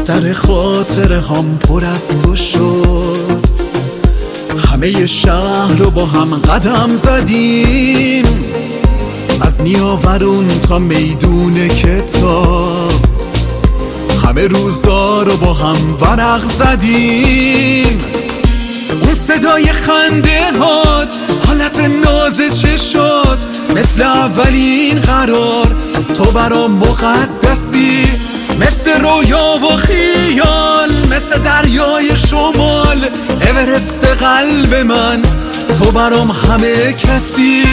بستر خاطره هم پر از تو شد. همه شهر رو با هم قدم زدیم، از نیاورون تا میدون کتاب. همه روزا رو با هم ورق زدیم. اون صدای خنده هات، حالت ناز چشات، مثل اولین قرار تو برام مقدسی. مثل رویا و خیال، مثل دریای شمال، اورست قلب من تو برام همه کسی.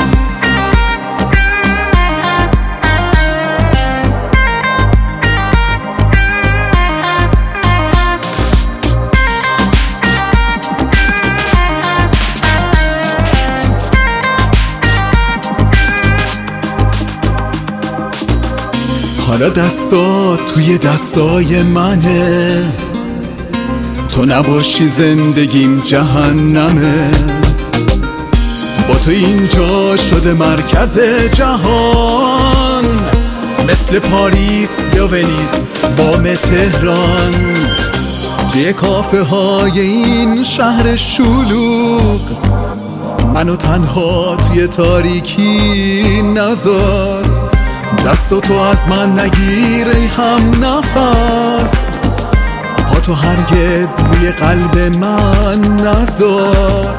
حالا دستات توی دستای منه، تو نباشی زندگیم جهنمه. با تو اینجا شده مرکز جهان، مثل پاریس یا ونیز بام تهران. توی کافه های این شهر شلوغ، منو تنها توی تاریکی نذار. دست تو از من نگیر ای هم نفس، پا تو هرگز روی قلب من نذار.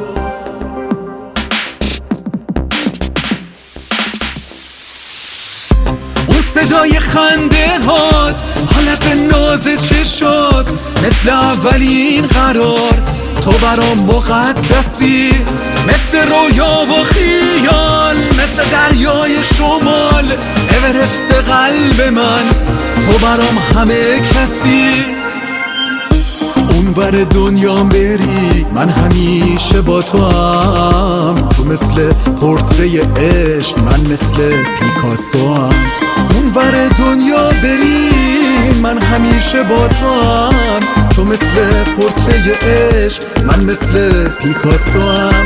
اون صدای خنده هات، حالت ناز چشات، مثل اولین قرار تو برام مقدسی. مثل رویا و خیال، مثل دریای شمال، اورست قلب من تو برام همه کسی. اونور دنیا بری من همیشه با تو هم، تو مثل پورتری عشق من مثل پیکاسو هم. اونور دنیا بری من همیشه با تو هم، تو مثل پورتری عشق من مثل پیکاسو هم.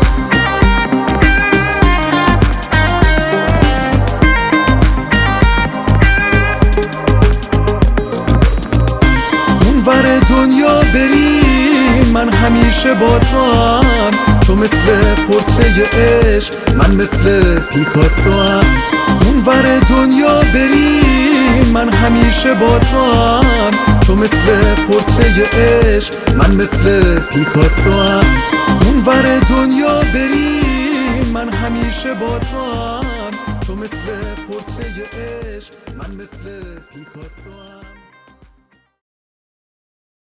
اونور دنیا بری من همیشه با تو هم، تو مثل پورتری عشق من مثل پیکاسو هم. اونور دنیا بری من همیشه با تو هم، تو مثل پورتری عشق من مثل پیکاسو هم. اونور دنیا بری من همیشه با تو هم، تو مثل پورتری عشق من مثل پیکاسو هم.